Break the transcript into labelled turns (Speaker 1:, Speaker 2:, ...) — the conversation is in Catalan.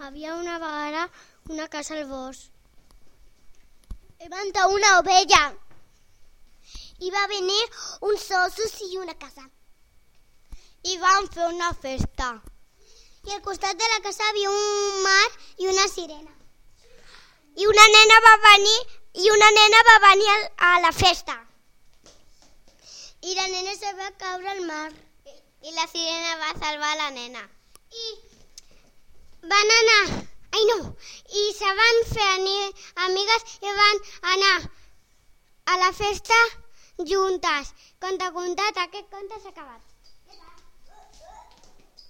Speaker 1: Havia una vegada una casa al bosc. Hi va entrar una ovella. Hi va venir uns ossos i una casa. I van fer una festa. I al costat de la casa havia un mar i una sirena. I una nena va venir a la festa. I la nena se va caure al mar. I la sirena va salvar la nena. I van anar... I se van fer amigues i van anar a la festa juntes. Conte contat, aquest conte s'ha acabat.